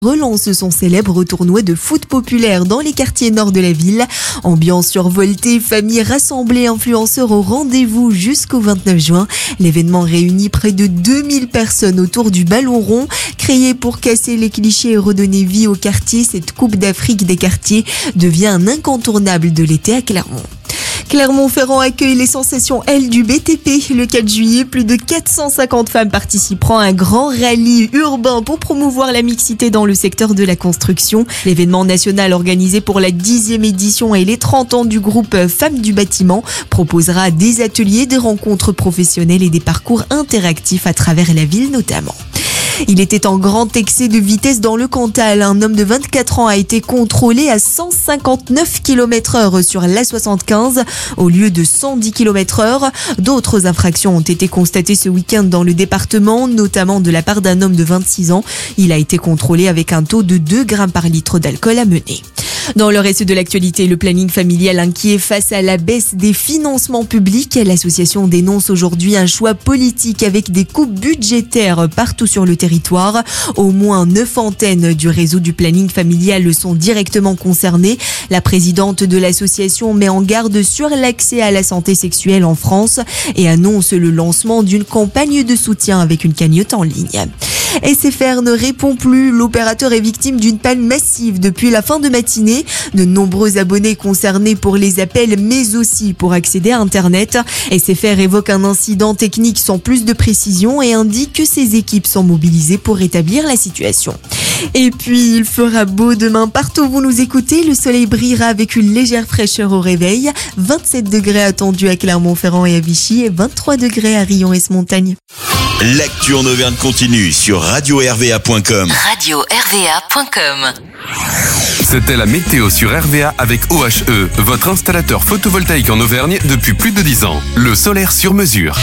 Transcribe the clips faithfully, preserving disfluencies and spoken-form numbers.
relance son célèbre tournoi de foot populaire dans les quartiers nord de la ville. Ambiance survoltée, familles rassemblées, influenceurs au rendez-vous jusqu'au vingt-neuf juin. L'événement réunit près de deux mille personnes autour du ballon rond. Créé pour casser les clichés et redonner vie au quartier, cette Coupe d'Afrique des quartiers devient un incontournable de l'été à Clermont. Clermont-Ferrand accueille les sensations L du B T P. Le quatre juillet, plus de quatre cent cinquante femmes participeront à un grand rallye urbain pour promouvoir la mixité dans le secteur de la construction. L'événement national organisé pour la dixième édition et les trente ans du groupe Femmes du bâtiment proposera des ateliers, des rencontres professionnelles et des parcours interactifs à travers la ville notamment. Il était en grand excès de vitesse dans le Cantal. Un homme de vingt-quatre ans a été contrôlé à cent cinquante-neuf kilomètres heure sur l'A soixante-quinze au lieu de cent dix kilomètres heure. D'autres infractions ont été constatées ce week-end dans le département, notamment de la part d'un homme de vingt-six ans. Il a été contrôlé avec un taux de deux grammes par litre d'alcool à mener. Dans le reste de l'actualité, le planning familial inquiet face à la baisse des financements publics. L'association dénonce aujourd'hui un choix politique avec des coupes budgétaires partout sur le territoire. Au moins neuf antennes du réseau du planning familial sont directement concernées. La présidente de l'association met en garde sur l'accès à la santé sexuelle en France et annonce le lancement d'une campagne de soutien avec une cagnotte en ligne. S F R ne répond plus. L'opérateur est victime d'une panne massive depuis la fin de matinée. De nombreux abonnés concernés pour les appels, mais aussi pour accéder à Internet. S F R évoque un incident technique sans plus de précision et indique que ses équipes sont mobilisées pour rétablir la situation. Et puis, il fera beau demain partout où vous nous écoutez. Le soleil brillera avec une légère fraîcheur au réveil. vingt-sept degrés attendus à Clermont-Ferrand et à Vichy et vingt-trois degrés à Rion-Ès-Montagne. L'actu en Auvergne continue sur radio r v a point com. radio r v a point com. C'était la météo sur R V A avec O H E, votre installateur photovoltaïque en Auvergne depuis plus de dix ans. Le solaire sur mesure.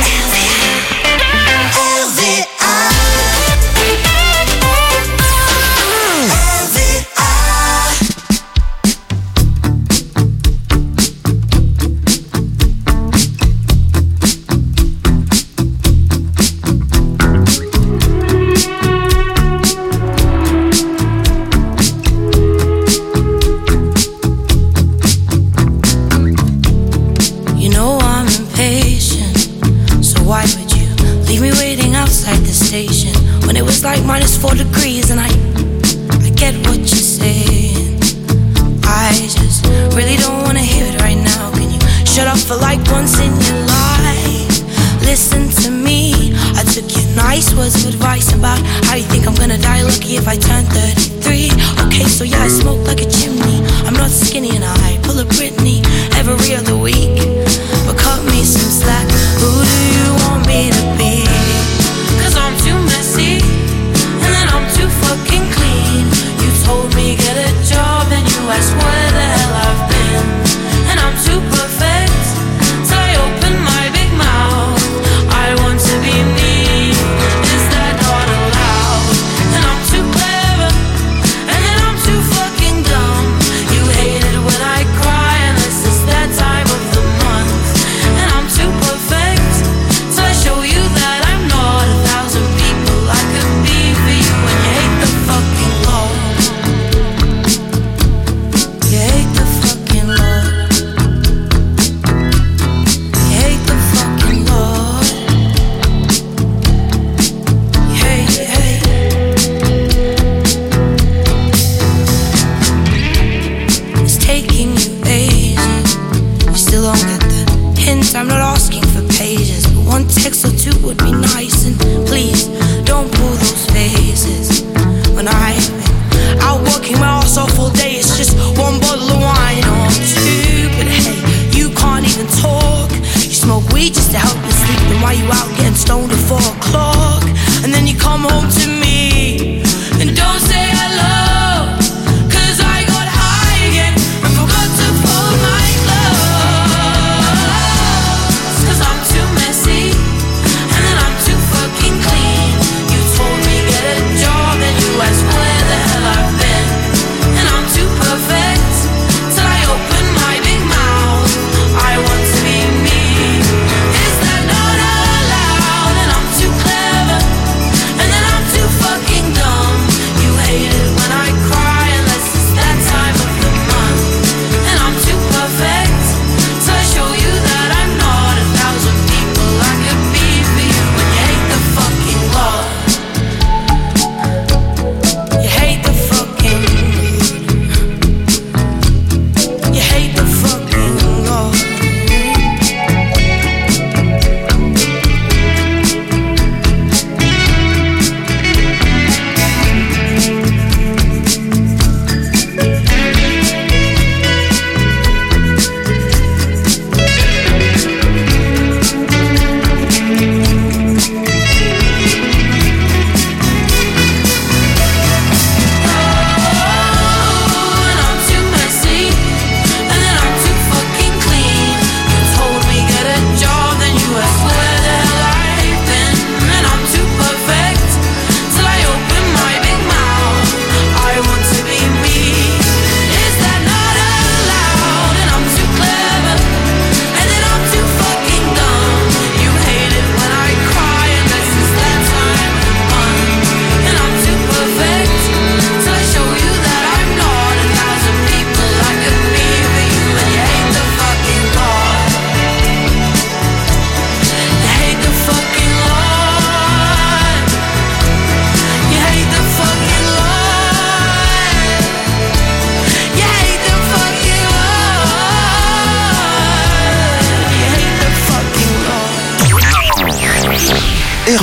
Like minus four degrees and I I get what you're saying. I just really don't wanna hear it right now. Can you shut up for like once in your life? Listen to me. I took your nice words of advice about how you think I'm gonna die lucky if I turn thirty-three. Okay, so yeah, I smoke like a chimney. I'm not skinny and I pull a Britney every other week. But cut me some slack. Who do you want me to be? Cause I'm too messy. I'm too fucking clean. You told me get a job and you asked where the hell I've been. And I'm too perfect, so I open my big mouth. I want to be me, is that not allowed? And I'm too clever, and then I'm too fucking dumb. You hate it when I cry unless it's that time of the month.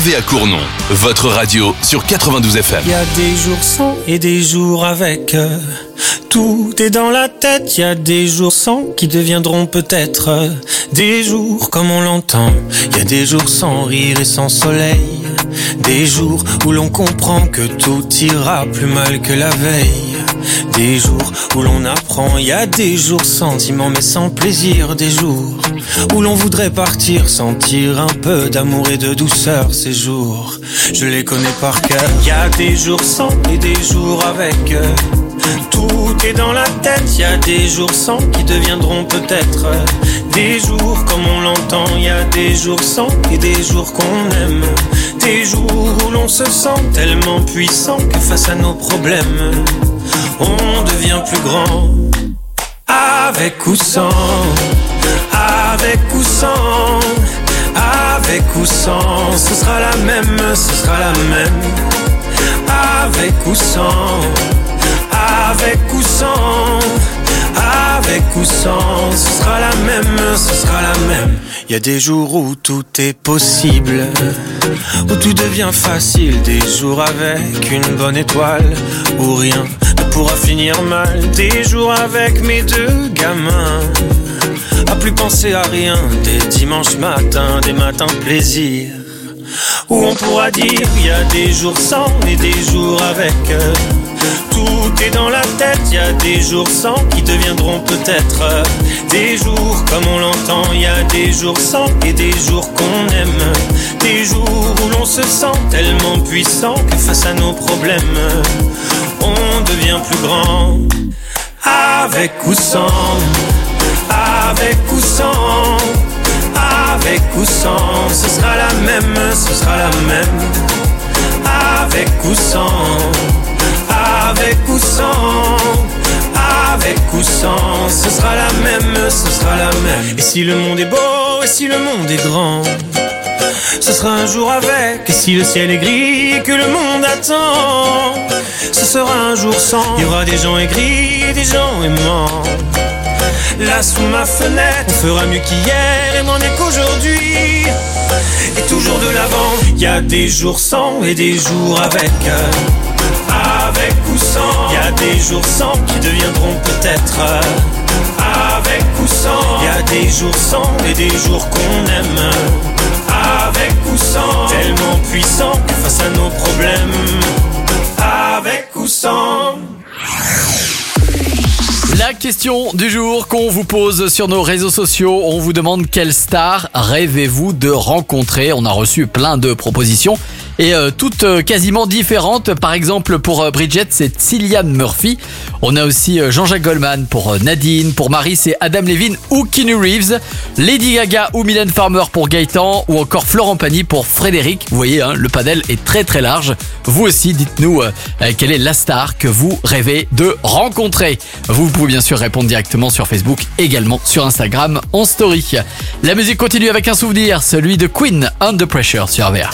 R V A Cournon, votre radio sur quatre-vingt-douze F M. Il y a des jours sans et des jours avec. euh, Tout est dans la tête. Il y a des jours sans qui deviendront peut-être euh, des jours comme on l'entend. Il y a des jours sans rire et sans soleil. Des jours où l'on comprend que tout ira plus mal que la veille. Des jours où l'on apprend. Il y a des jours sentiments mais sans plaisir. Des jours où l'on voudrait partir, sentir un peu d'amour et de douceur. Ces jours, je les connais par cœur. Il y a des jours sans et des jours avec. euh, Tout est dans la tête. Il y a des jours sans qui deviendront peut-être euh, des jours comme on l'entend. Il y a des jours sans et des jours qu'on aime. Des jours où l'on se sent tellement puissant que face à nos problèmes, on devient plus grand. Avec ou sans, avec ou sans, avec ou sans, ce sera la même, ce sera la même. Avec ou sans, avec ou sans, avec ou sans, ce sera la même, ce sera la même. Il y a des jours où tout est possible, où tout devient facile. Des jours avec une bonne étoile, où rien ne pourra finir mal. Des jours avec mes deux gamins, à plus penser à rien. Des dimanches matins, des matins plaisir, où on pourra dire il y a des jours sans et des jours avec. Tout est dans la tête. Il y a des jours sans qui deviendront peut-être des jours comme on l'entend. Il y a des jours sans et des jours qu'on aime. Des jours où l'on se sent tellement puissant que face à nos problèmes, on devient plus grand. Avec ou sans, avec ou sans, avec ou sans, ce sera la même, ce sera la même. Avec ou sans, avec ou sans, avec ou sans, ce sera la même, ce sera la même. Et si le monde est beau, et si le monde est grand, ce sera un jour avec. Et si le ciel est gris et que le monde attend, ce sera un jour sans. Il y aura des gens aigris et des gens aimants. Là sous ma fenêtre, on fera mieux qu'hier et moins mieux qu'aujourd'hui. Et toujours de l'avant. Il y a des jours sans et des jours avec. Avec ou sans, il y a des jours sans qui deviendront peut-être avec ou sans. Il y a des jours sans et des jours qu'on aime. Avec ou sans, tellement puissant que face à nos problèmes. Avec ou sans. La question du jour qu'on vous pose sur nos réseaux sociaux, on vous demande quelle star rêvez-vous de rencontrer. On a reçu plein de propositions et euh, toutes euh, quasiment différentes. Par exemple pour euh, Bridget, c'est Cillian Murphy. On a aussi euh, Jean-Jacques Goldman pour euh, Nadine. Pour Marie, c'est Adam Levine ou Keanu Reeves. Lady Gaga ou Mylène Farmer pour Gaëtan, ou encore Florent Pagny pour Frédéric. Vous voyez, hein, le panel est très très large. Vous aussi, dites-nous euh, quelle est la star que vous rêvez de rencontrer. Vous pouvez bien sûr répondre directement sur Facebook, également sur Instagram en story. La musique continue avec un souvenir, celui de Queen, Under Pressure sur R V A.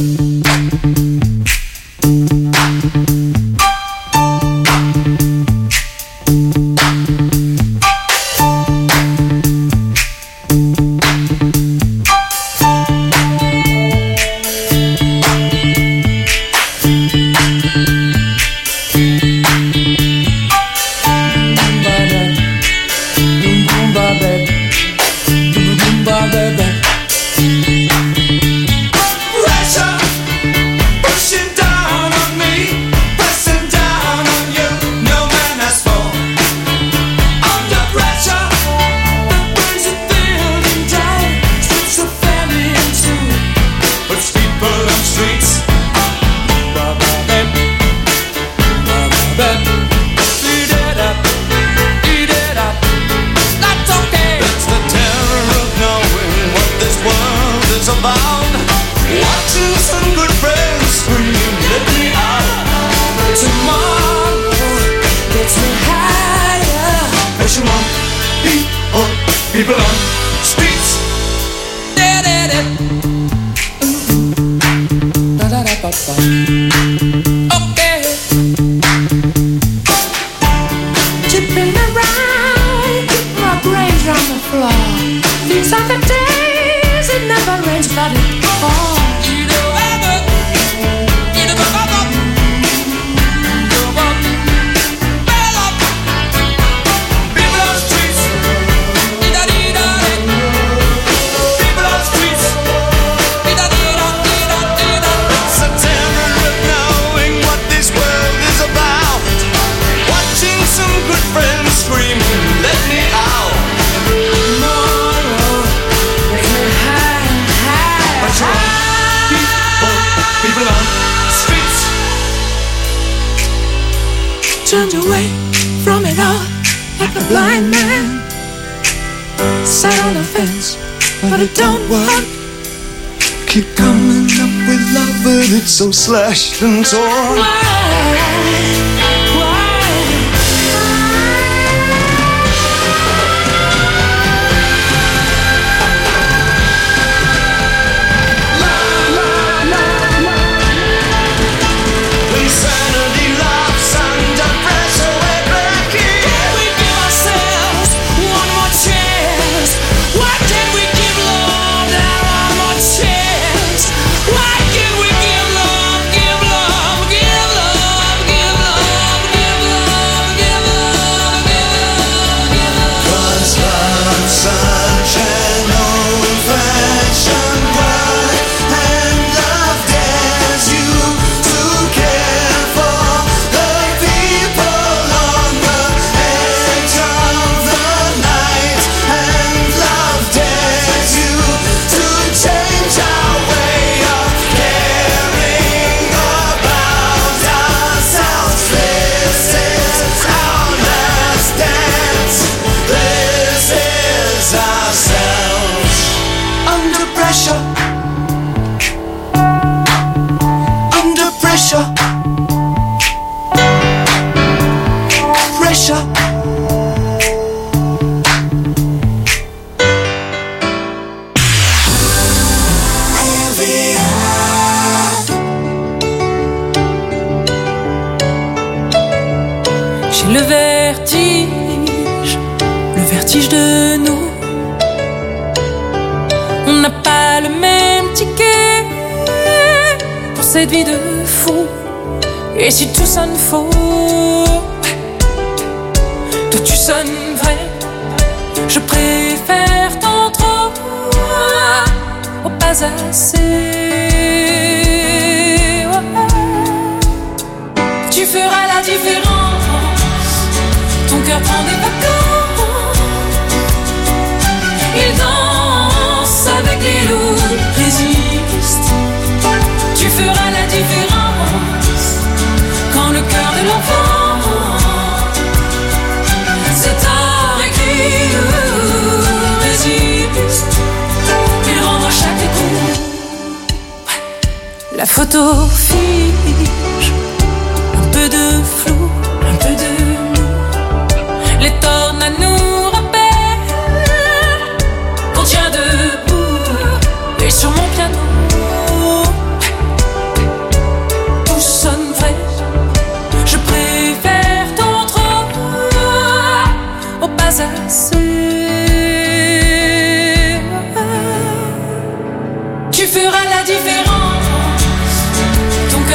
People on streets. Okay. Tipping around, keep my brains on the floor. These are the days it never rains, but it falls. You know ever turned away from it all like a blind man. Sat on the fence, but it don't work. Keep coming up with love, but it's so slashed and torn. Why? Why? Insanity laughs under pressure, we're breaking. Can we give ourselves one more chance? Why can't we give love that one more chance? Why can't we give love, give love, give love, give love, give love, give love, give love, give love? 'Cause love's such an old-fashioned word, and love dares you to care for the people on the edge of the night, and love dares you to change our way of caring about ourselves. This is our last dance. This is ourselves. Under pressure. Under pressure. Pressure. J'ai le vertige, le vertige de nous. On n'a pas le même ticket pour cette vie de fou. Et si tout sonne faux, toi tu sonnes vrai. Je préfère tant trop au pas assez. Tu feras la différence. Ton cœur prend des vacances. Il danse avec les loups, résiste. Tu feras la différence. Quand le cœur de l'enfant c'est tard écrit, résiste. Il rend à chaque coup. La photo fige. Un peu de flou, un peu de nous. Les tornades nous rappellent qu'on tient debout. Et sur mon piano tout sonne vrai. Je préfère tant trop au pas assez. Tu feras la différence. Ton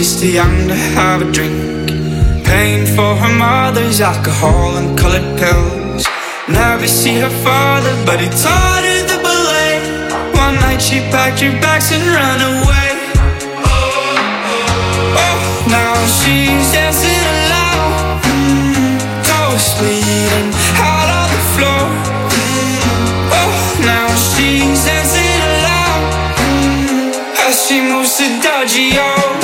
she's too young to have a drink. Paying for her mother's alcohol and colored pills. Never see her father, but he taught her the ballet. One night she packed her bags and ran away. Oh, now she's dancing alone, mm, toes bleeding out on the floor. Mm, oh, now she's dancing alone, mm, as she moves to dodgy oh.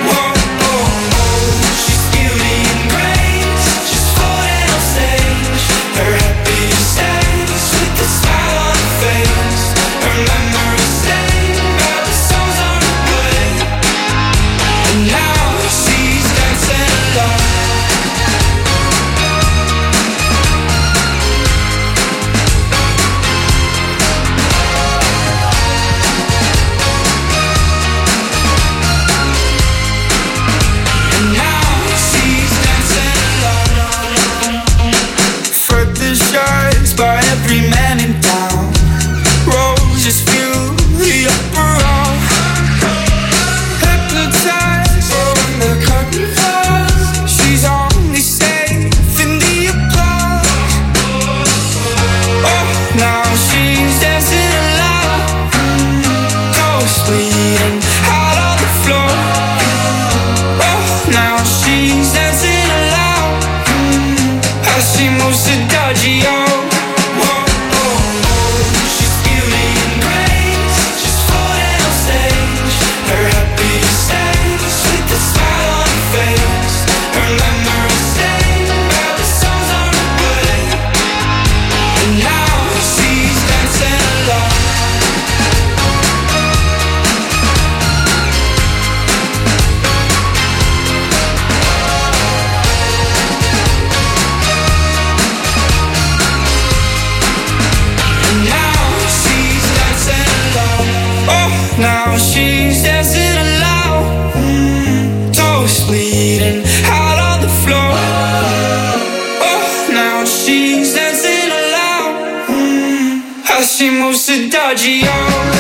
She moves to dodgy oh.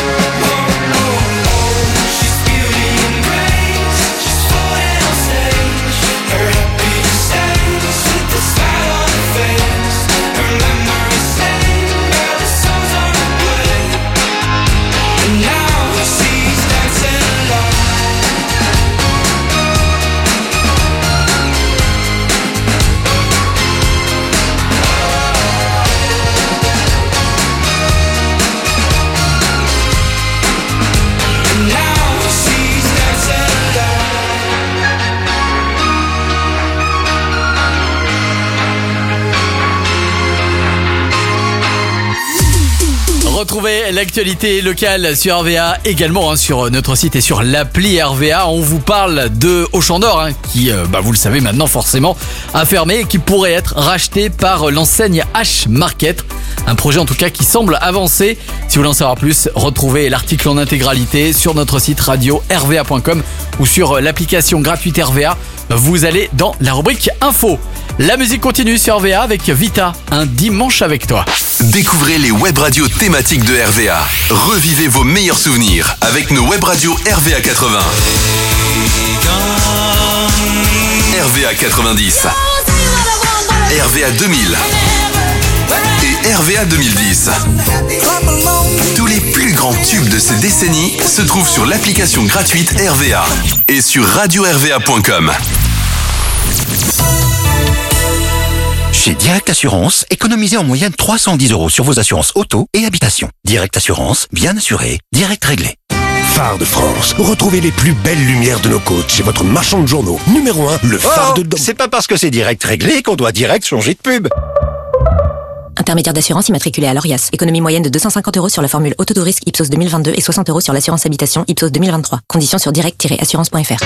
Retrouvez l'actualité locale sur R V A, également hein, sur notre site et sur l'appli R V A. On vous parle de Auchan d'Or, hein, qui, euh, bah, vous le savez maintenant forcément, a fermé et qui pourrait être racheté par l'enseigne H Market. Un projet en tout cas qui semble avancer. Si vous voulez en savoir plus, retrouvez l'article en intégralité sur notre site radio r v a point com ou sur l'application gratuite R V A. Vous allez dans la rubrique info. La musique continue sur R V A avec Vita, un dimanche avec toi. Découvrez les web radios thématiques de R V A. Revivez vos meilleurs souvenirs avec nos web radios R V A quatre-vingts. R V A quatre-vingt-dix. R V A deux mille. Et R V A deux mille dix. Tous les plus grands tubes de ces décennies se trouvent sur l'application gratuite R V A et sur radio r v a point com. Chez Direct Assurance, économisez en moyenne trois cent dix euros sur vos assurances auto et habitation. Direct Assurance, bien assuré, direct réglé. Phare de France, retrouvez les plus belles lumières de nos côtes chez votre marchand de journaux. Numéro un, le phare oh, de... c'est pas parce que c'est direct réglé qu'on doit direct changer de pub. Intermédiaire d'assurance immatriculé à l'Orias. Économie moyenne de deux cent cinquante euros sur la formule auto de risque Ipsos deux mille vingt-deux et soixante euros sur l'assurance habitation Ipsos deux mille vingt-trois. Conditions sur direct tiret assurance point f r.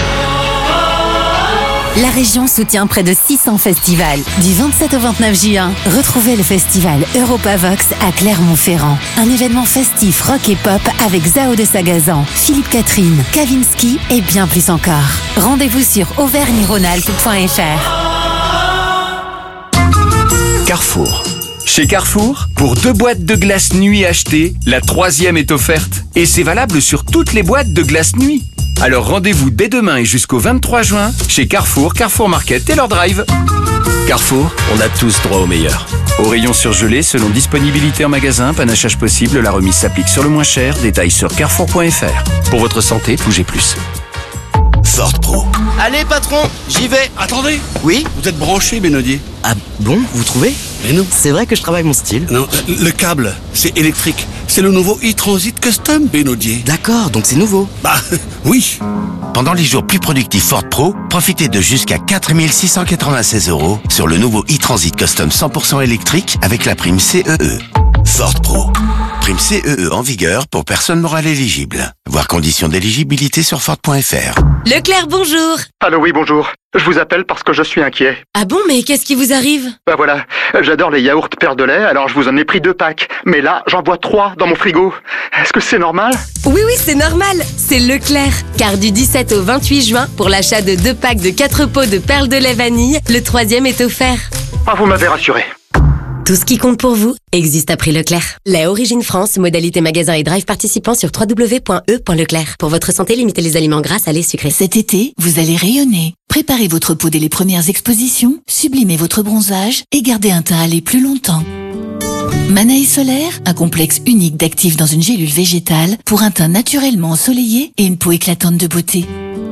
La région soutient près de six cents festivals. Du vingt-sept au vingt-neuf juin, retrouvez le festival Europavox à Clermont-Ferrand. Un événement festif rock et pop avec Zao de Sagazan, Philippe Catherine, Kavinsky et bien plus encore. Rendez-vous sur auvergne rhône alpes point f r. Carrefour. Chez Carrefour, pour deux boîtes de glace nuit achetées, la troisième est offerte. Et c'est valable sur toutes les boîtes de glace nuit. Alors rendez-vous dès demain et jusqu'au vingt-trois juin chez Carrefour, Carrefour Market et leur drive. Carrefour, on a tous droit au meilleur. Au rayon surgelé, selon disponibilité en magasin, panachage possible, la remise s'applique sur le moins cher. Détails sur carrefour point f r. Pour votre santé, bougez plus. Ford Pro. Allez patron, j'y vais. Attendez. Oui. Vous êtes branché, Benodier. Ah bon, vous trouvez? Mais non. C'est vrai que je travaille mon style. Non, le câble, c'est électrique. C'est le nouveau e-Transit Custom, Benodier. D'accord, donc c'est nouveau. Bah, oui. Pendant les jours plus productifs Ford Pro, profitez de jusqu'à quatre mille six cent quatre-vingt-seize euros sur le nouveau e-Transit Custom cent pour cent électrique avec la prime C E E. Ford Pro. Prime C E E en vigueur pour personnes morales éligibles. Voir conditions d'éligibilité sur Ford point f r. Leclerc, bonjour. Allô, oui, bonjour. Je vous appelle parce que je suis inquiet. Ah bon, mais qu'est-ce qui vous arrive? Bah voilà, j'adore les yaourts Père de lait, alors je vous en ai pris deux packs. Mais là, j'en vois trois dans mon frigo. Est-ce que c'est normal? Oui, oui, c'est normal. C'est Leclerc. Car du dix-sept au vingt-huit juin, pour l'achat de deux packs de quatre pots de perles de lait vanille, le troisième est offert. Ah, vous m'avez rassuré. Tout ce qui compte pour vous existe à prix Leclerc. Lait Origine France, modalité magasin et drive participant sur w w w point e point leclerc. Pour votre santé, limitez les aliments gras, salés, sucrés. Cet été, vous allez rayonner. Préparez votre peau dès les premières expositions, sublimez votre bronzage et gardez un teint allé plus longtemps. Manaï Solaire, un complexe unique d'actifs dans une gélule végétale pour un teint naturellement ensoleillé et une peau éclatante de beauté.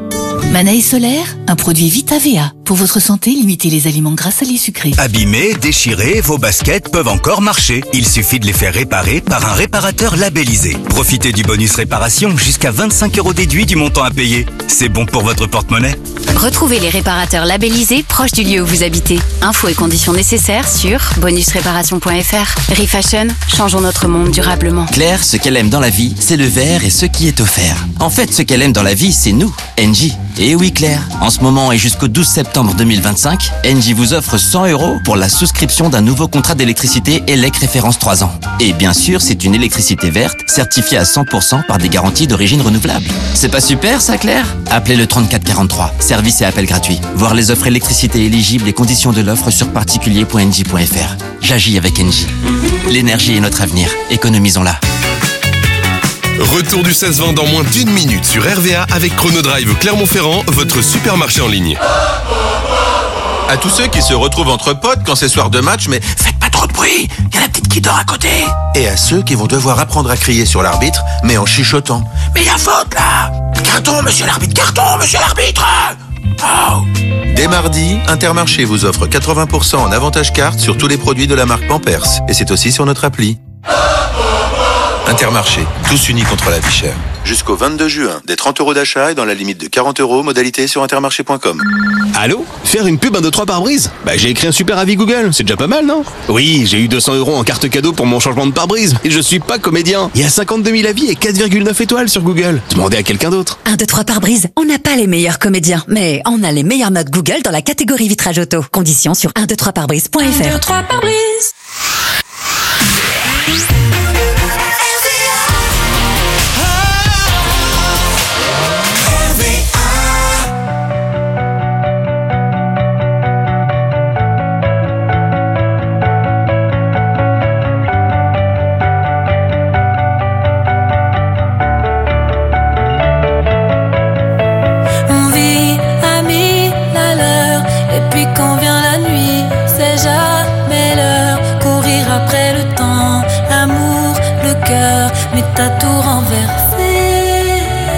Manaï Solaire, un produit Vita V A. Pour votre santé, limitez les aliments gras, salés, sucrés. Abîmés, déchirés, vos baskets peuvent encore marcher. Il suffit de les faire réparer par un réparateur labellisé. Profitez du bonus réparation, jusqu'à vingt-cinq euros déduits du montant à payer. C'est bon pour votre porte-monnaie. Retrouvez les réparateurs labellisés proches du lieu où vous habitez. Infos et conditions nécessaires sur bonus réparation point f r. Refashion, changeons notre monde durablement. Claire, ce qu'elle aime dans la vie, c'est le vert et ce qui est offert. En fait, ce qu'elle aime dans la vie, c'est nous, Engie. Et oui Claire, en ce moment et jusqu'au douze septembre deux mille vingt-cinq, Engie vous offre cent euros pour la souscription d'un nouveau contrat d'électricité E L E C référence trois ans. Et bien sûr, c'est une électricité verte, certifiée à cent pour cent par des garanties d'origine renouvelable. C'est pas super ça Claire? Appelez le trente-quatre quarante-trois, service et appel gratuit. Voir les offres électricité éligibles et conditions de l'offre sur particulier point engie point f r. J'agis avec Engie. L'énergie est notre avenir, économisons-la. Retour du seize vingt dans moins d'une minute sur R V A avec Chronodrive Clermont-Ferrand, votre supermarché en ligne. À tous ceux qui se retrouvent entre potes quand c'est soir de match, mais faites pas trop de bruit, y a la petite qui dort à côté. Et à ceux qui vont devoir apprendre à crier sur l'arbitre, mais en chuchotant. Mais y a faute là! Carton, monsieur l'arbitre, carton, monsieur l'arbitre! Oh. Dès mardi, Intermarché vous offre quatre-vingts pour cent en avantage carte sur tous les produits de la marque Pampers. Et c'est aussi sur notre appli. Intermarché, tous unis contre la vie chère. Jusqu'au vingt-deux juin, des trente euros d'achat et dans la limite de quarante euros, modalité sur intermarché point com. Allô? Faire une pub un deux trois pare-brise? Bah j'ai écrit un super avis Google, c'est déjà pas mal, non? Oui, j'ai eu deux cents euros en carte cadeau pour mon changement de pare-brise, et je suis pas comédien. Il y a cinquante-deux mille avis et quatre virgule neuf étoiles sur Google. Demandez à quelqu'un d'autre. un deux trois pare-brise, on n'a pas les meilleurs comédiens, mais on a les meilleures notes Google dans la catégorie vitrage auto. Conditions sur un deux trois pare-brise point f r. un deux trois pare-brise. T'as tout renversé.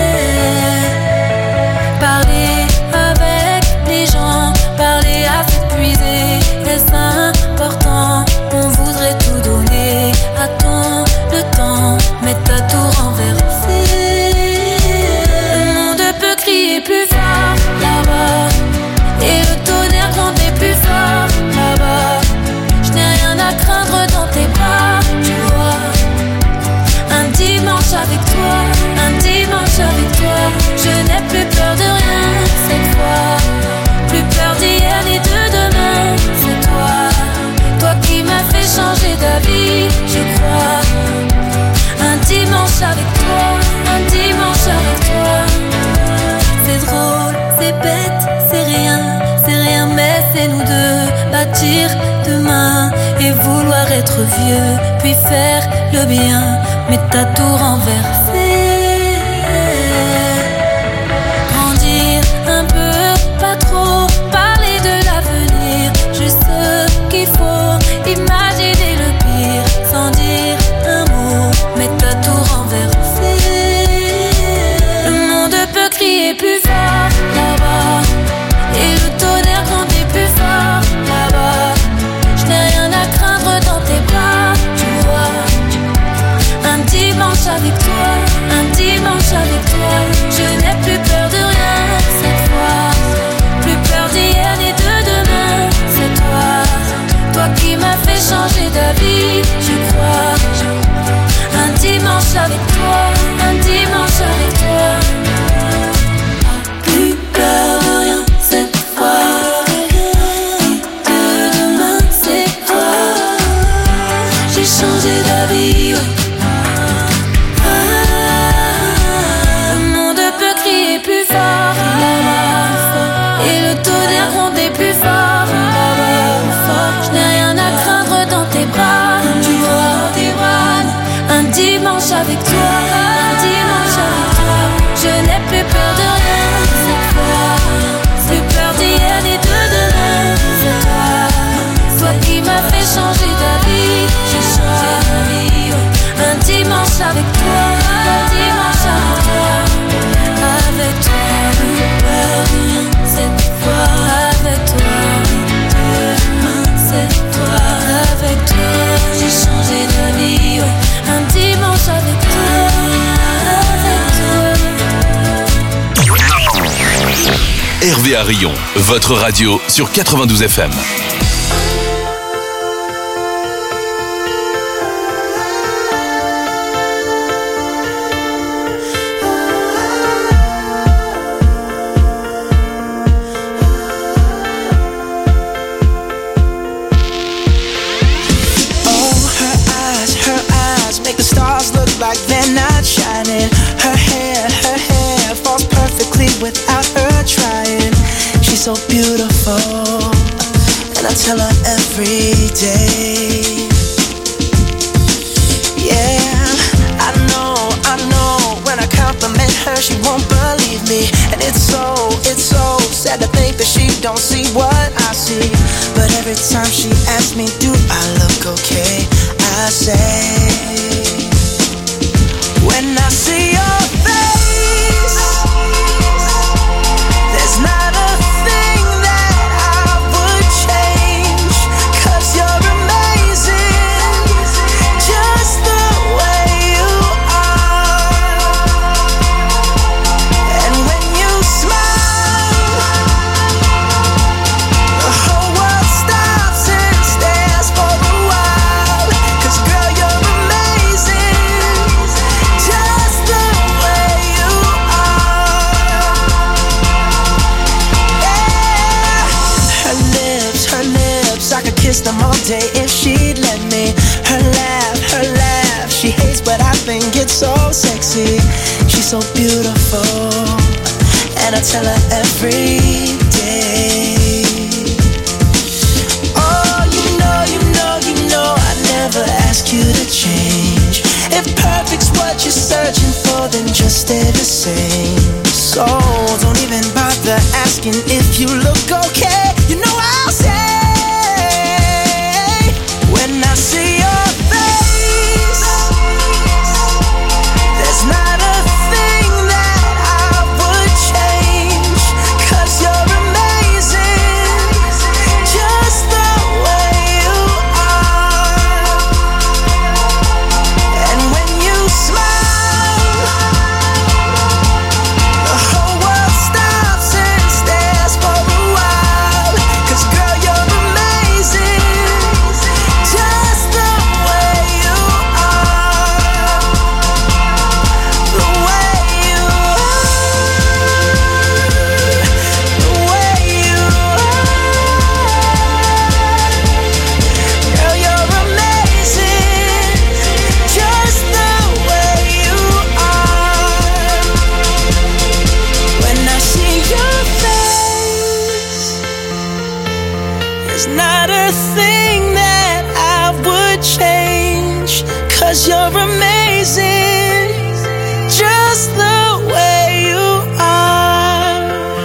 Parler avec les gens, parler à s'épuiser, est-ce important? On voudrait tout donner à ton le temps, mais t'as tout renversé. Le monde peut crier plus fort là-bas, et le tonnerre gronder plus fort là-bas. Je n'ai rien à craindre dans tes bras, tu vois. Un dimanche avec toi, un dimanche avec toi. Je n'ai plus peur de rien cette fois. Plus peur d'hier ni de demain, c'est toi. Toi qui m'as fait changer d'avis, je crois. Un dimanche avec toi, un dimanche avec toi. C'est drôle, c'est bête, c'est rien, c'est rien, mais c'est nous deux. Bâtir demain et vouloir être vieux, puis faire le bien. Mais t'as tout renversé. fait changer d'avis, je crois. Un dimanche avec toi, un dimanche avec toi. Plus peur de rien cette fois. De demain c'est toi. J'ai changé d'avis, ouais. Le monde peut crier plus fort, et le tonnerre gronder plus fort. Je n'ai rien à craindre dans tes bras, tu vois, tes bras. Un dimanche avec toi, un dimanche avec toi. Je n'ai plus peur de rien cette fois. Plus peur d'hier ni de demain, c'est toi. Toi qui m'as fait changer d'avis, j'ai changé d'avis. Un dimanche avec toi, un dimanche avec toi. Avec toi, plus peur de rien cette fois. Avec toi, cette fois. Avec toi, j'ai changé d'avis, ouais. Un dimanche avec toi, avec toi. R V A Rion, votre radio sur quatre-vingt-douze F M. Like they're not shining. Her hair, her hair falls perfectly without her trying. She's so beautiful, and I tell her every day. Yeah, I know, I know. When I compliment her, she won't believe me, and it's so, it's so sad to think that she don't see what I see. But every time she asks me, do I look okay? I say, when I see your face, there's not a thing that I would change. 'Cause you're amazing, just the way you are. And when you smile, the whole world stops and stares for a while. 'Cause girl, you're amazing, just the way you are. Yeah. Her lips, her lips, I could kiss them all day if she'd let me. Her laugh, her laugh, she hates but I think it's so sexy. She's so beautiful, and I tell her every day. Oh, you know, you know, you know I never ask you to change. If perfect's what you're searching for, then just stay the same. So don't even bother asking if you look okay. You know I'll say, when I see your face, there's not a thing that I would change. 'Cause you're amazing, just the way you are. And when you smile, the whole world stops and stares for a while. 'Cause girl, you're amazing, just the way you are. The way you are, the way you are. Girl, you're amazing, just the way you are. When I see your face, there's not a thing that I would change. 'Cause you're amazing, just the way you are.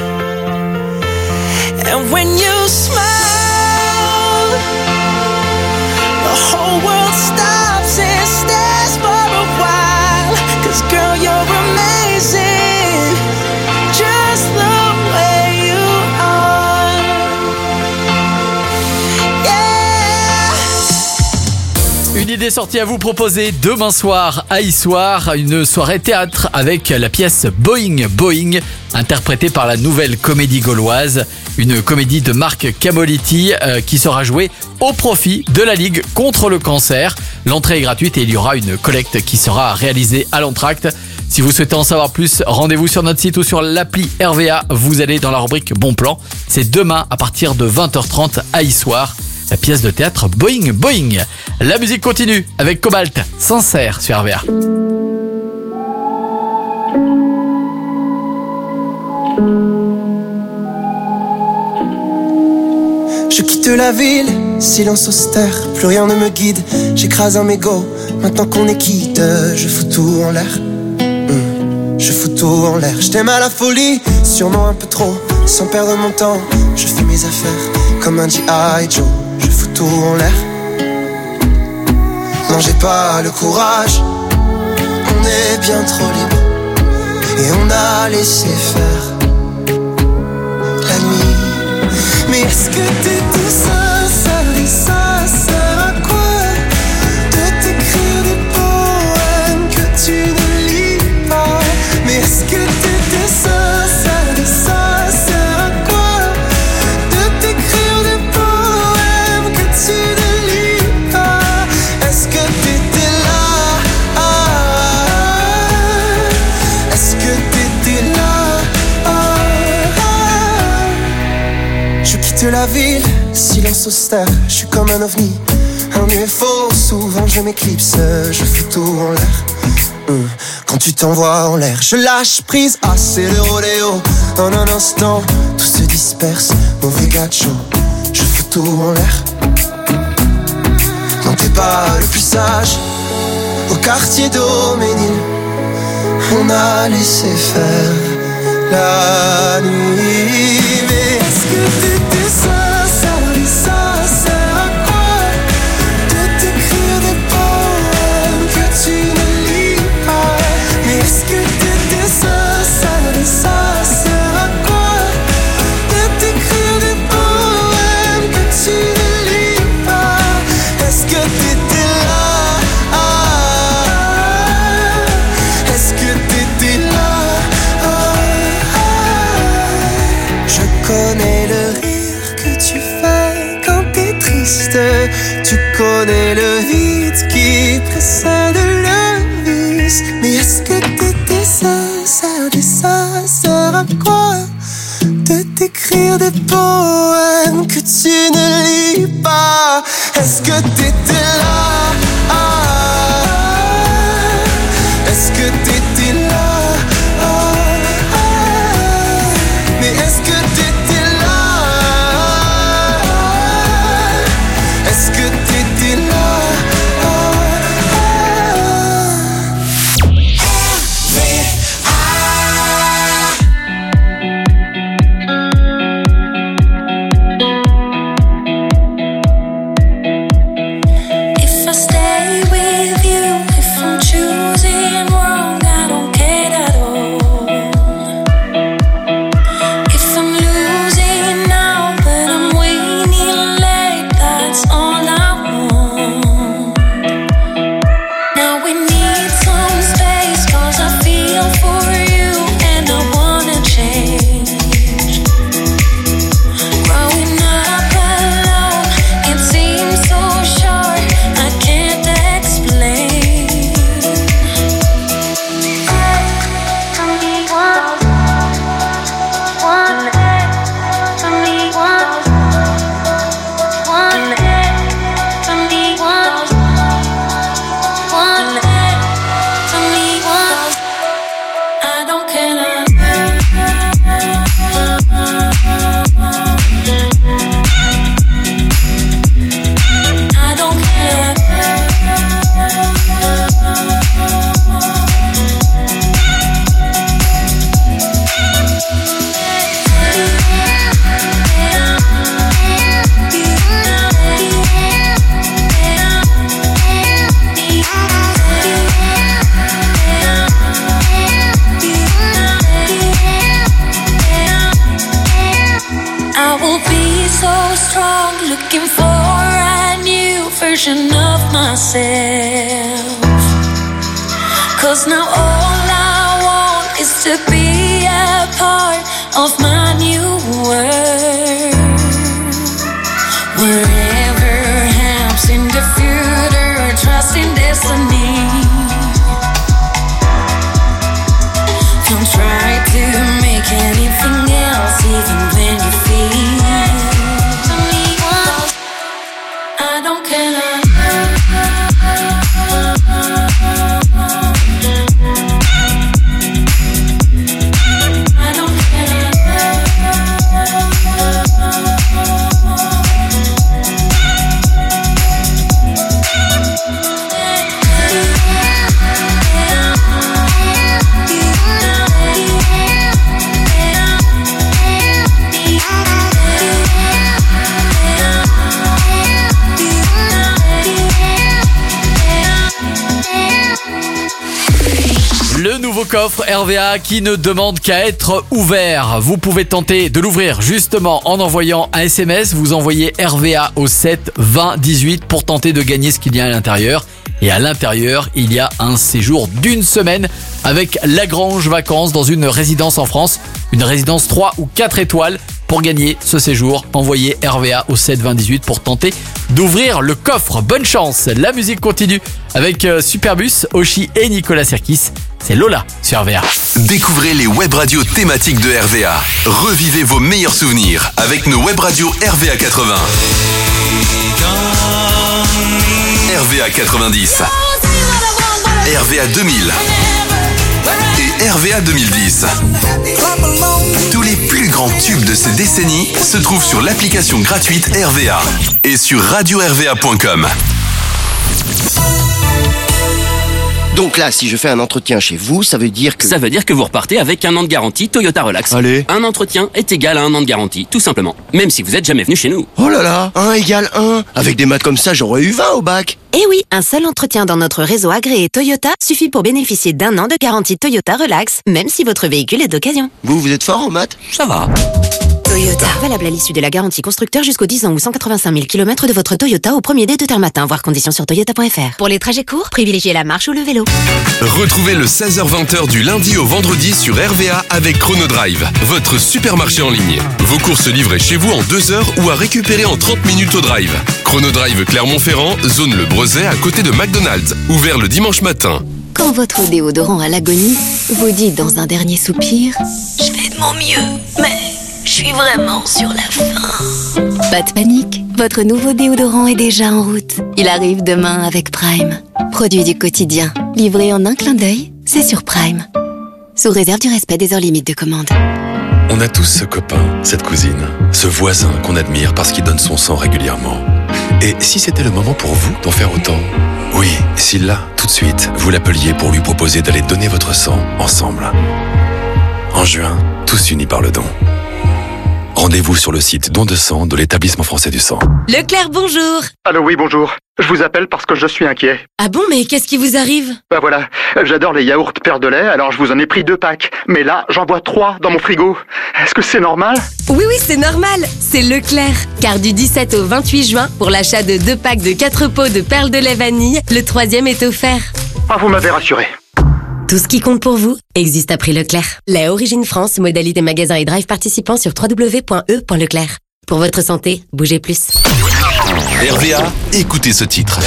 And when you smile, the whole world stops and stares for a while. 'Cause girl, you're amazing, just the way you are. Yeah. Une idée sortie à vous proposer demain soir à Issoire, une soirée théâtre avec la pièce Boeing Boeing, interprétée par la Nouvelle Comédie Gauloise, une comédie de Marc Camoliti euh, qui sera jouée au profit de la Ligue contre le cancer. L'entrée est gratuite et il y aura une collecte qui sera réalisée à l'entracte. Si vous souhaitez en savoir plus, rendez-vous sur notre site ou sur l'appli R V A. Vous allez dans la rubrique Bon Plan. C'est demain à partir de vingt heures trente à Issoire. La pièce de théâtre Boeing Boeing. La musique continue avec Cobalt, Sincère sur R V A. Je quitte la ville, silence austère, plus rien ne me guide. J'écrase un mégot, maintenant qu'on est quitte, je fous tout en l'air. Mmh. Je fous tout en l'air. Je t'aime à la folie, sûrement un peu trop, sans perdre mon temps. Je fais mes affaires comme un G I Joe. Je fous tout en l'air. Non, j'ai pas le courage. On est bien trop libre et on a laissé faire la nuit. Mais est-ce que t'étais sincère et ça sert à quoi de t'écrire des poèmes que tu ne lis pas? Mais est-ce que t'étais sincère et ça sert à quoi de t'écrire des poèmes que tu ne lis pas? Est-ce que t'étais là? Ah, est-ce que t'étais là? Ah, je quitte la ville, silence austère, je suis comme un ovni, un U F O, souvent je m'éclipse, je fous tout en l'air. Hum. Quand tu t'envoies en l'air, je lâche prise, ah c'est le rodéo. En un instant, tout se disperse, mauvais gacho, je fous tout en l'air. Non t'es pas le plus sage, au quartier d'Auménil, on a laissé faire la nuit. Mais est-ce que t'étais sincère et ça sert à quoi de t'écrire des poèmes que tu ne lis pas? Mais est-ce que t'étais sincère et ça sert à quoi de t'écrire des poèmes que tu ne lis pas? Est-ce que t'étais là? Ah, est-ce que t'étais là? Je connais le rire que tu fais quand t'es triste. Tu connais le vide qui précède le vice. Mais est-ce que t'étais sincère et ça sert à quoi de t'écrire des poèmes que tu ne lis pas? Est-ce que t'étais là? Ah, est-ce que t'étais là? Mais est-ce que t'étais là? Est-ce que t'étais là? If version of myself. Cause now all I want is to be a part of my new world. Wherever happens in the future, trust in destiny. Don't try to make anything else, even when you feel to me. I don't care. Le nouveau coffre R V A qui ne demande qu'à être ouvert. Vous pouvez tenter de l'ouvrir justement en envoyant un S M S. Vous envoyez R V A au sept vingt dix-huit pour tenter de gagner ce qu'il y a à l'intérieur. Et à l'intérieur, il y a un séjour d'une semaine avec Lagrange Vacances dans une résidence en France. Une résidence trois ou quatre étoiles. Pour gagner ce séjour, envoyez R V A au sept vingt dix-huit pour tenter d'ouvrir le coffre. Bonne chance. La musique continue avec Superbus, Oshi et Nicolas Sirkis. C'est Lola sur R V A. Découvrez les web radios thématiques de R V A. Revivez vos meilleurs souvenirs avec nos web radios R V A quatre-vingts. R V A quatre-vingt-dix. R V A deux mille. Et R V A deux mille dix. Tous les plus grands tubes de ces décennies se trouvent sur l'application gratuite R V A et sur radio r v a point com. Donc là, si je fais un entretien chez vous, ça veut dire que... Ça veut dire que vous repartez avec un an de garantie Toyota Relax. Allez. Un entretien est égal à un an de garantie, tout simplement. Même si vous êtes jamais venu chez nous. Oh là là, un égale un. Avec des maths comme ça, j'aurais eu vingt au bac. Eh oui, un seul entretien dans notre réseau agréé Toyota suffit pour bénéficier d'un an de garantie Toyota Relax, même si votre véhicule est d'occasion. Vous, vous êtes fort en maths? Ça va. Toyota. Valable à l'issue de la garantie constructeur jusqu'aux dix ans ou cent quatre-vingt-cinq mille kilomètres de votre Toyota au premier dé de Termatin. Voir conditions sur toyota point f r. Pour les trajets courts, privilégiez la marche ou le vélo. Retrouvez le seize heures vingt du lundi au vendredi sur R V A avec Chronodrive, votre supermarché en ligne. Vos courses livrées chez vous en deux heures ou à récupérer en trente minutes au drive. Chronodrive Clermont-Ferrand, zone Le Brezet à côté de McDonald's, ouvert le dimanche matin. Quand votre déodorant à l'agonie vous dit dans un dernier soupir « Je fais de mon mieux, mais je suis vraiment sur la fin ». Pas de panique, votre nouveau déodorant est déjà en route. Il arrive demain avec Prime. Produit du quotidien, livré en un clin d'œil, c'est sur Prime. Sous réserve du respect des heures limites de commande. On a tous ce copain, cette cousine, ce voisin qu'on admire parce qu'il donne son sang régulièrement. Et si c'était le moment pour vous d'en faire autant? Oui, si là, tout de suite, vous l'appeliez pour lui proposer d'aller donner votre sang ensemble. En juin, tous unis par le don. Rendez-vous sur le site don de sang de l'établissement français du sang. Leclerc, bonjour. Allô, oui, bonjour. Je vous appelle parce que je suis inquiet. Ah bon, mais qu'est-ce qui vous arrive? Bah voilà, j'adore les yaourts Père de lait, alors je vous en ai pris deux packs. Mais là, j'en vois trois dans mon frigo. Est-ce que c'est normal? Oui, oui, c'est normal. C'est Leclerc. Car du dix-sept au vingt-huit juin, pour l'achat de deux packs de quatre pots de perles de lait vanille, le troisième est offert. Ah, vous m'avez rassuré. Tout ce qui compte pour vous existe à prix Leclerc. Lait Origine France, modalité magasin et drive participant sur w w w point e point leclerc. Pour votre santé, bougez plus. R V A, écoutez ce titre.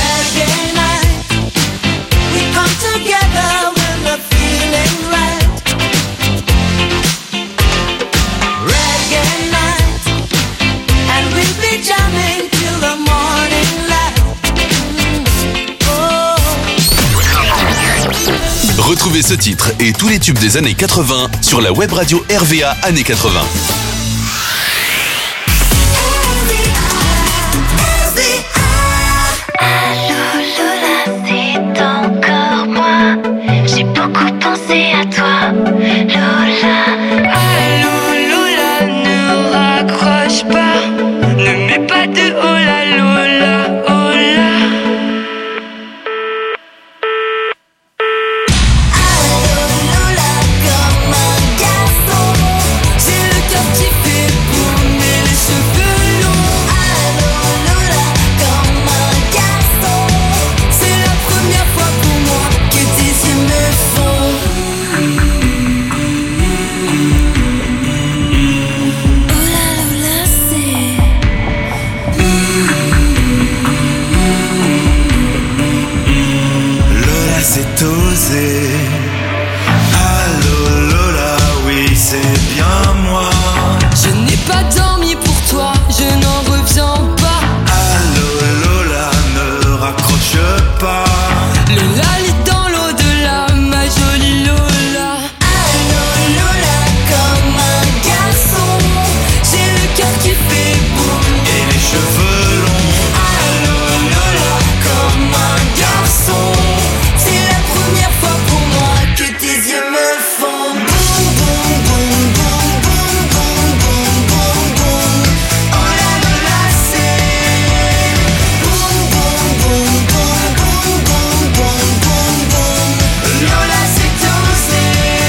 Retrouvez ce titre et tous les tubes des années quatre-vingts sur la web radio R V A années quatre-vingts. J'ai beaucoup pensé à toi, Lola. Allô, Lola, ne raccroche pas. Ne mets pas de oh là, Lola, oh là. Allô, Lola, comme un garçon. J'ai le cœur baiser. Allô Lola, oui c'est bien moi. Je n'ai pas dormi pour toi, je n'en reviens pas. Allô Lola, ne raccroche pas. Lola lit dans l'au-delà, ma jolie Lola. Allô Lola, comme un garçon, j'ai le cœur qui fait boum et les cheveux longs. Allô Lola, comme un garçon, c'est la première fois pour moi que tes yeux me font boum boum boum boum boum boum boum boum boum. Oh la Lola c'est boum boum boum boum boum boum boum boum boum. Lola c'est osé.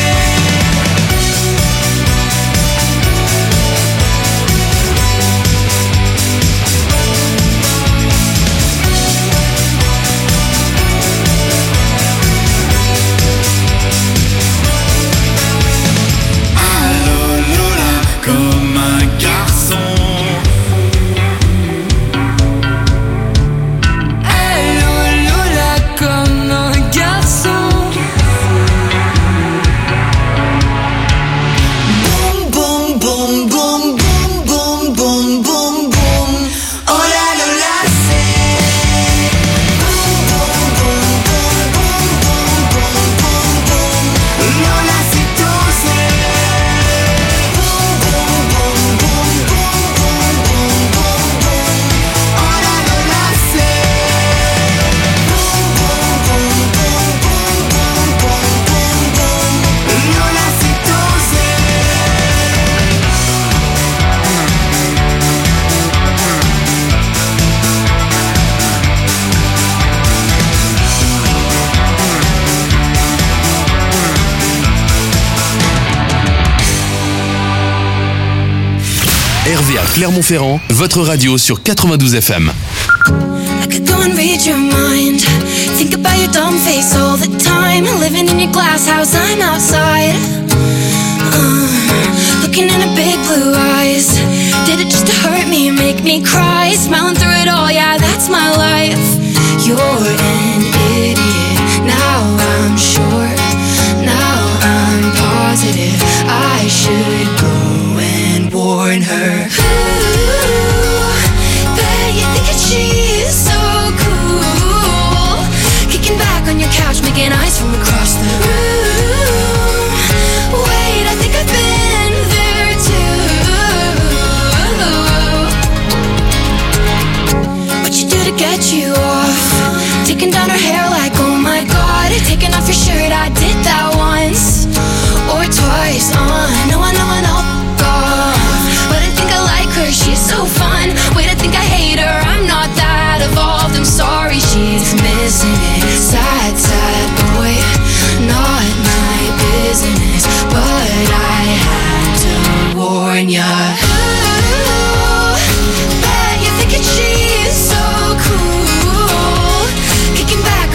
Allô Lola, comme un garçon. Allô Lola, comme un garçon. Boum boum boum boum boum boum boum boum boum. Oh la Lola c'est boum boum boum boum boum boum boum boum boum. Lola c'est osé. Boum boum boum boum boum boum boum boum boum. Oh la Lola c'est boum boum boum boum boum boum boum boum boum. Lola c'est osé. R V A Clermont-Ferrand, votre radio sur quatre-vingt-douze F M. I could go and read your mind. Think about your dumb face all the time. Living in your glass house, I'm outside. Uh, looking in her big blue eyes. Did it just to hurt me, make me cry? Smiling through it all, yeah, that's my life. You're an idiot, now I'm sure. Now I'm positive I should go and warn her. Ooh, bet you think that she is so cool. Kicking back on your couch, making eyes from across the room. Wait, I think I've been there too. What you do to get you off? Taking down her hair like, oh my god. Taking off your shirt, I did that once or twice. Uh, I know, I know, I know. But I think I like her, she's so fun. Wait, I think I hate her, I'm not that evolved. I'm sorry, she's missing it. Sad, sad boy, not my business. But I had to warn ya. Ooh, bet you think that she is so cool. Kicking back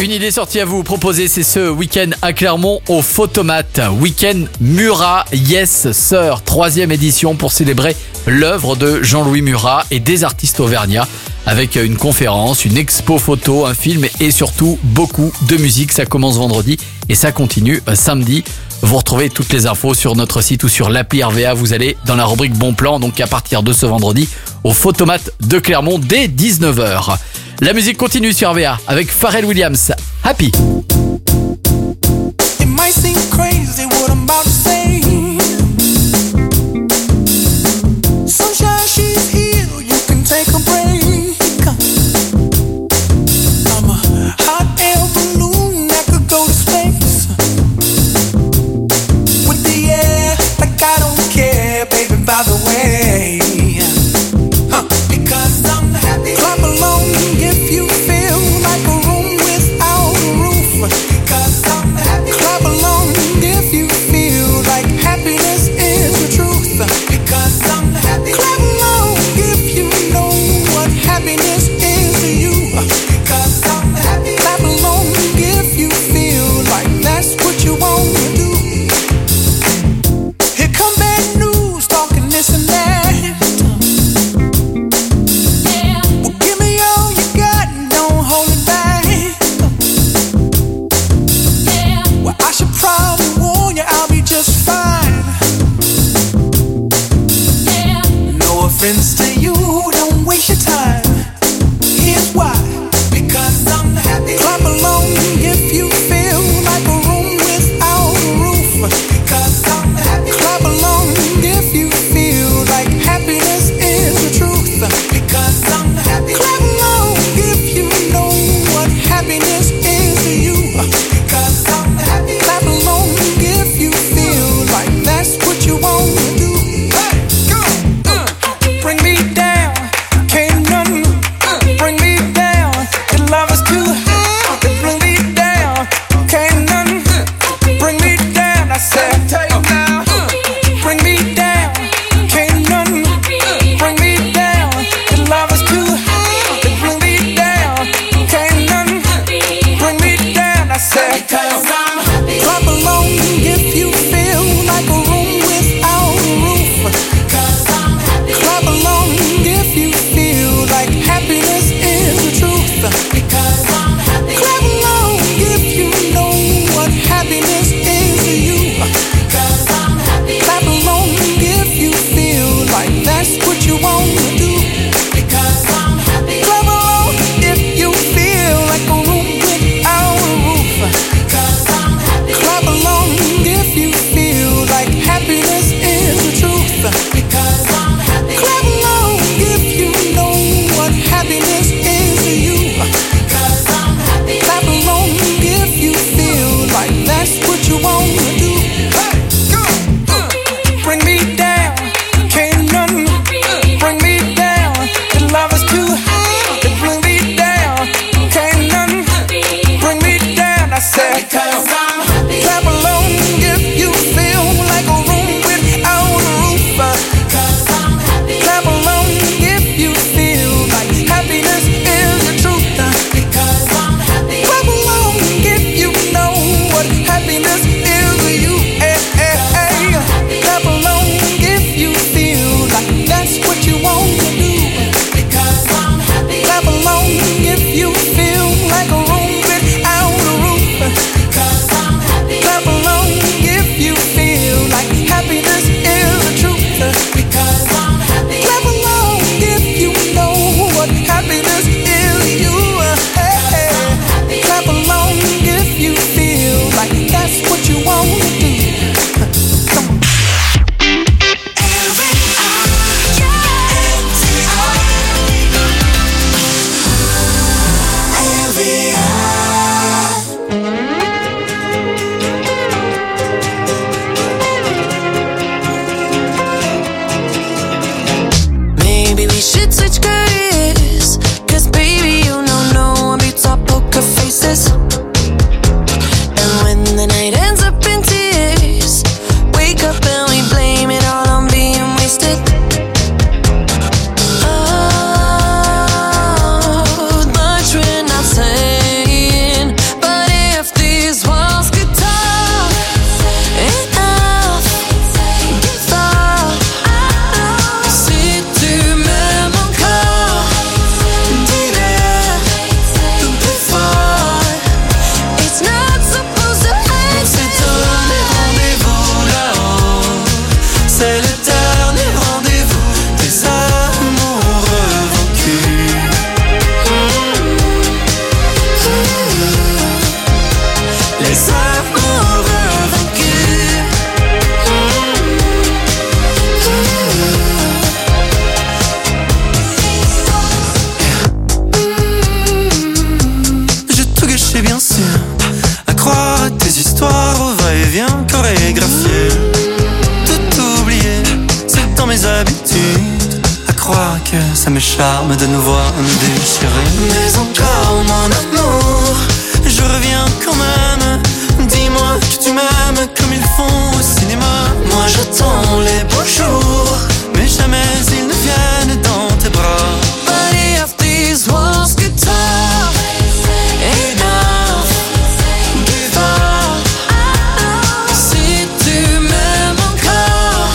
Une idée sortie à vous proposer, c'est ce week-end à Clermont au Photomat. Week-end Murat, Yes Sir, troisième édition pour célébrer l'œuvre de Jean-Louis Murat et des artistes auvergnats. Avec une conférence, une expo photo, un film et surtout beaucoup de musique. Ça commence vendredi et ça continue samedi. Vous retrouvez toutes les infos sur notre site ou sur l'appli R V A. Vous allez dans la rubrique Bon Plan, donc à partir de ce vendredi au Photomat de Clermont dès dix-neuf heures. La musique continue sur R V A avec Pharrell Williams. Happy. It might seem crazy what I'm about to say. Sunshine, she's here, you can take a break. I'm a hot air balloon that could go to space. With the air, like I don't care, baby, by the way. Huh. Because I'm happy. Clap along if you feel like a room without a roof. Because I'm happy. Clap along if you feel like happiness is the truth. Because I'm happy. Clap along if you know what happiness is to you. Because I'm happy. Clap along if you feel like that's what you want to do. Here come bad news, talking this and that. Yeah. Well, give me all you got and don't hold it back. Yeah. Well, I should probably warn you, I'll be just fine. Yeah. No offense to you, don't waste your time. Here's why. Because I'm happy. Clap along if you feel like a room without a roof. Because I'm happy. Clap along if you feel like happiness is the truth. Because I'm happy. Clap along if you know what happiness is to you. Because I'm happy. Clap along if you feel like that's what you want to do. Hey, go, uh, bring me C'est le dernier rendez-vous des amoureux vaincus. Les amoureux vaincus. J'ai tout gâché bien sûr, à croire à tes histoires au va-et-vient chorégraphiées. Tout oublié, c'est dans mes habitudes, à croire que ça me charme de nous voir nous déchirer. Mais encore mon amour, je reviens quand même. Dis-moi que tu m'aimes comme ils font au cinéma. Moi j'attends les beaux jours, mais jamais ils ne viennent dans tes bras. Body of these walls get tough. Enough, give up. Si tu m'aimes encore,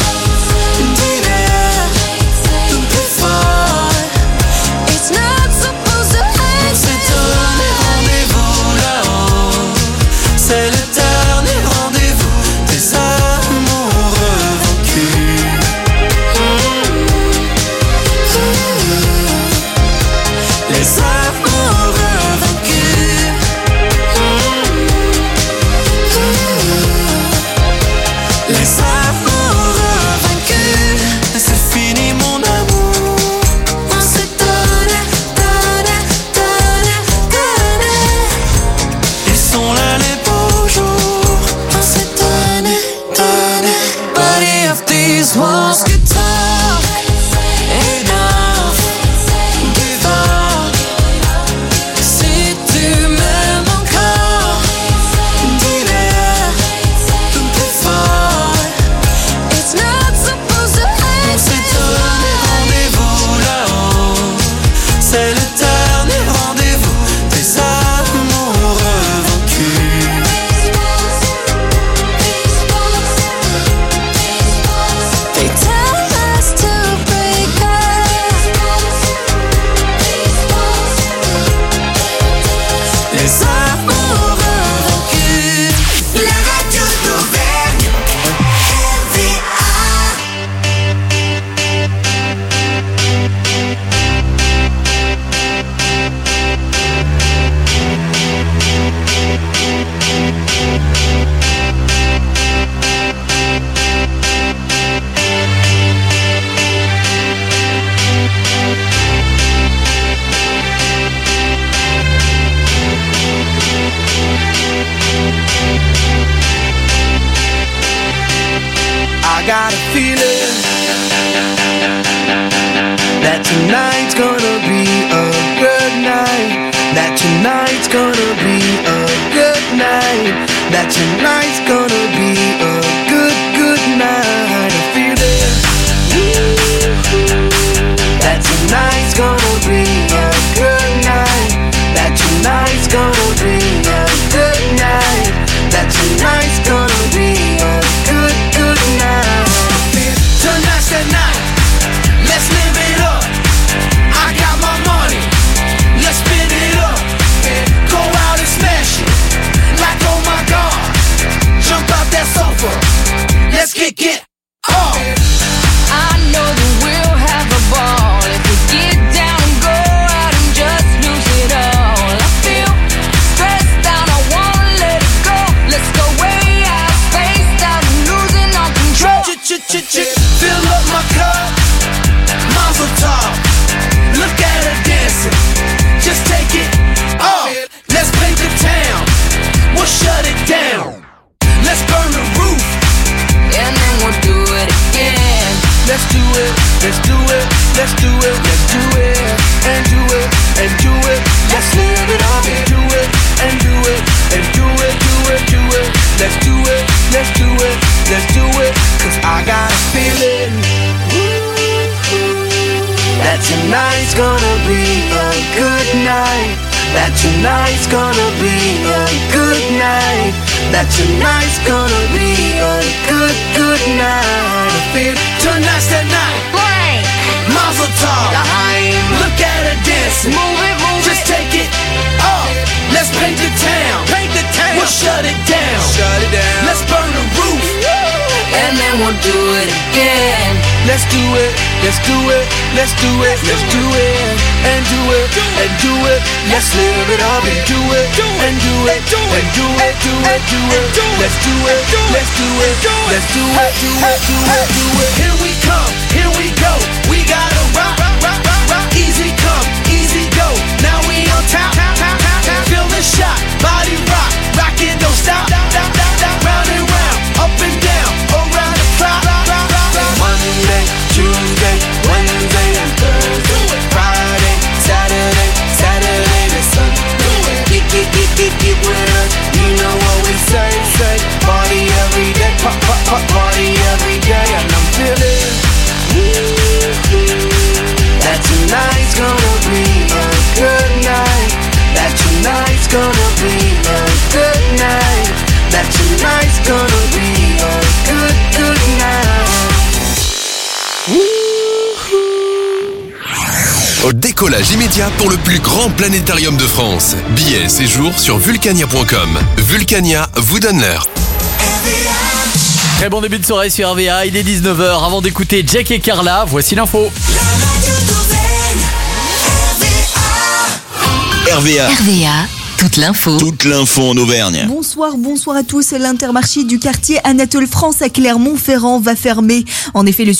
dis-le plus fort. It's not supposed to end. C'est donné rendez-vous là-haut. C'est le dernier rendez-vous des amoureux vaincus. Les amoureux vaincus. Les amoureux vaincus. C'est fini mon amour. On s'est donné, donné, donné, donné. Ils sont là les beaux jours. On s'est donné, donné. Body of these walls get tough. Enough, give up. Si tu m'aimes encore, dis-le plus fort. It's not supposed to end. On s'est donné rendez-vous là-haut. C'est le dernier rendez-vous des amoureux vaincus. They tell us to break up. Les amoureux vaincus. La radio d'Auvergne, R V A. I got a feeling that tonight's gonna be a good night. That tonight's gonna be a good night. That tonight's gonna be a good, good night. I feel it. That tonight's gonna be a good night. That tonight's gonna be a good night. That tonight's gonna be a good, good night. Tonight's the night. Let's live it up. I got my money. Let's spin it up. Go out and smash it. Like oh my God. Jump out that sofa. Let's kick it off. I know that we'll have a ball if we get down and go out and just lose it all. I feel stressed out, I wanna let it go. Let's go way out, spaced out, and losing all control. Fill up my cup, Mazel tov. Look at her dancing, just take it off. Let's paint the town, we'll shut it down. Let's burn the roof, and then we'll do it again. Let's do it, let's do it, let's do it, let's do it, and do it, and do it. Let's live it up and do it, and do it, and do it, do it, do it. Let's do it, let's do it, let's do it. Cause I got a feeling that tonight's gonna be a good night. That tonight's gonna be a good night. That tonight's gonna be a good, good night. I feel tonight's the night. Blank. Mazel tov. Look at her dancing. Move it, move Just it. take it off. Let's paint the town. Paint the town. We'll shut it down. Shut it down. Let's burn the roof. And then and we'll do it again. Let's do it, let's do it, let's do it, let's do it, and do it, and do it. Let's live it up and do it, and do it, and do it, do it, do it. Let's do it, let's do it, let's do it, do it, do it, do it. Here we come, here we go. We gotta rock, rock, rock, rock. Easy come, easy go. Now we on top, feel the shot, body rock, rockin', don't stop, round and round, up and down, around the clock. Monday, Tuesday, Wednesday, and Thursday, Friday, Saturday, Saturday to Sunday. Get, get, get, get, get with us. You know what we say, say. Party every day, pop, pop, pop, party every day, and I'm feeling that tonight's gonna be a good night. That tonight's gonna be a good night. That tonight's gonna be a good, good night. Au décollage immédiat pour le plus grand planétarium de France. Billets et séjours sur vulcania point com. Vulcania vous donne l'heure. Très bon début de soirée sur R V A, il est dix-neuf heures. Avant d'écouter Jack et Carla, voici l'info. R V A. R V A, toute l'info. Toute l'info en Auvergne. Bonsoir, bonsoir à tous. L'intermarché du quartier Anatole France à Clermont-Ferrand va fermer. En effet, le